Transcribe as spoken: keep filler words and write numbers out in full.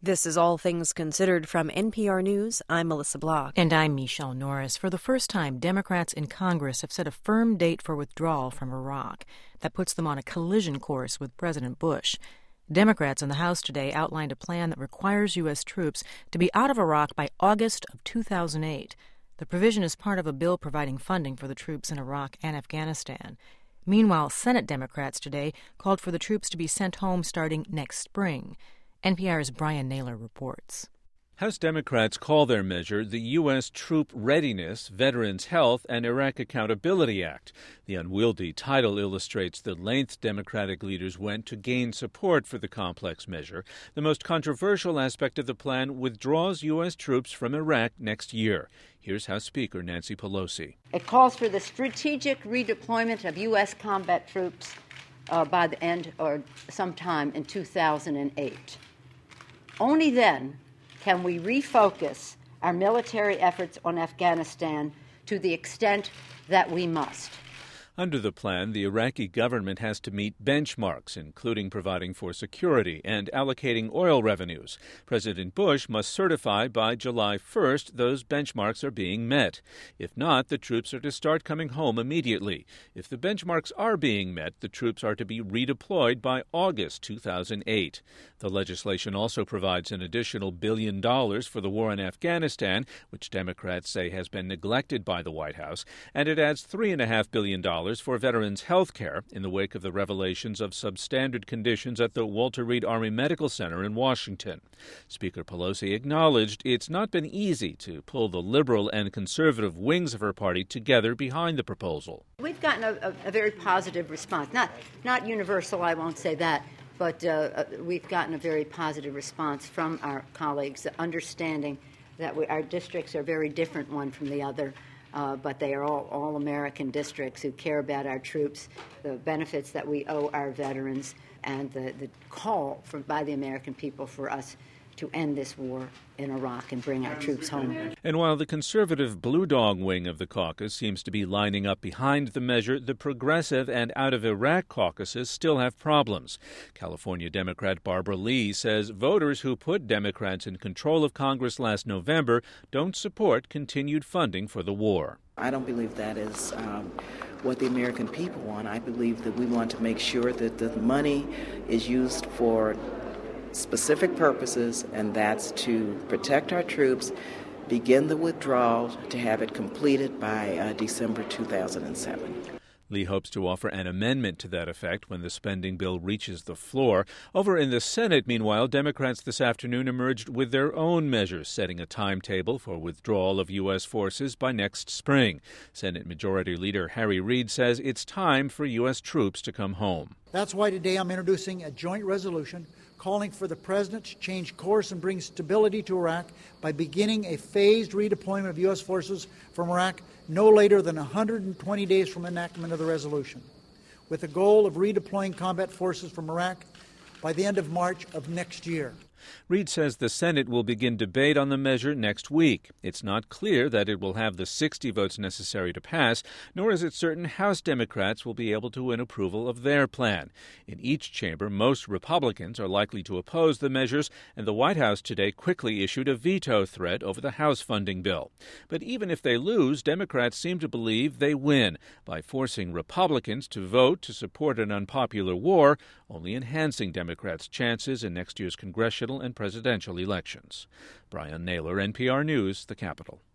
This is All Things Considered from N P R News. I'm Melissa Block. And I'm Michelle Norris. For the first time, Democrats in Congress have set a firm date for withdrawal from Iraq. That puts them on a collision course with President Bush. Democrats in the House today outlined a plan that requires U S troops to be out of Iraq by August of two thousand eight. The provision is part of a bill providing funding for the troops in Iraq and Afghanistan. Meanwhile, Senate Democrats today called for the troops to be sent home starting next spring. N P R's Brian Naylor reports. House Democrats call their measure the U S. Troop Readiness, Veterans Health, and Iraq Accountability Act. The unwieldy title illustrates the length Democratic leaders went to gain support for the complex measure. The most controversial aspect of the plan withdraws U S troops from Iraq next year. Here's House Speaker Nancy Pelosi. It calls for the strategic redeployment of U S combat troops uh, by the end or sometime in two thousand eight. Only then can we refocus our military efforts on Afghanistan to the extent that we must. Under the plan, the Iraqi government has to meet benchmarks, including providing for security and allocating oil revenues. President Bush must certify by July first those benchmarks are being met. If not, the troops are to start coming home immediately. If the benchmarks are being met, the troops are to be redeployed by August two thousand eight. The legislation also provides an additional billion dollars for the war in Afghanistan, which Democrats say has been neglected by the White House, and it adds three point five billion dollars for veterans' health care in the wake of the revelations of substandard conditions at the Walter Reed Army Medical Center in Washington. Speaker Pelosi acknowledged it's not been easy to pull the liberal and conservative wings of her party together behind the proposal. We've gotten a, a, a very positive response. Not, not universal, I won't say that, but uh, we've gotten a very positive response from our colleagues, understanding that we, our districts are very different one from the other. Uh, but they are all, all American districts who care about our troops, the benefits that we owe our veterans, and the, the call from, by the American people for us to end this war in Iraq and bring our troops home. And while the conservative Blue Dog wing of the caucus seems to be lining up behind the measure, the progressive and Out of Iraq caucuses still have problems. California Democrat Barbara Lee says voters who put Democrats in control of Congress last November don't support continued funding for the war. I don't believe that is um, what the American people want. I believe that we want to make sure that the money is used for specific purposes, and that's to protect our troops, begin the withdrawal, to have it completed by uh, December two thousand seven. Lee hopes to offer an amendment to that effect when the spending bill reaches the floor. Over in the Senate, meanwhile, Democrats this afternoon emerged with their own measures, setting a timetable for withdrawal of U S forces by next spring. Senate Majority Leader Harry Reid says it's time for U S troops to come home. That's why today I'm introducing a joint resolution calling for the President to change course and bring stability to Iraq by beginning a phased redeployment of U S forces from Iraq no later than one hundred twenty days from enactment of the resolution, with the goal of redeploying combat forces from Iraq by the end of March of next year. Reid says the Senate will begin debate on the measure next week. It's not clear that it will have the sixty votes necessary to pass, nor is it certain House Democrats will be able to win approval of their plan. In each chamber, most Republicans are likely to oppose the measures, and the White House today quickly issued a veto threat over the House funding bill. But even if they lose, Democrats seem to believe they win by forcing Republicans to vote to support an unpopular war, only enhancing Democrats' chances in next year's congressional and presidential elections. Brian Naylor, N P R News, the Capitol.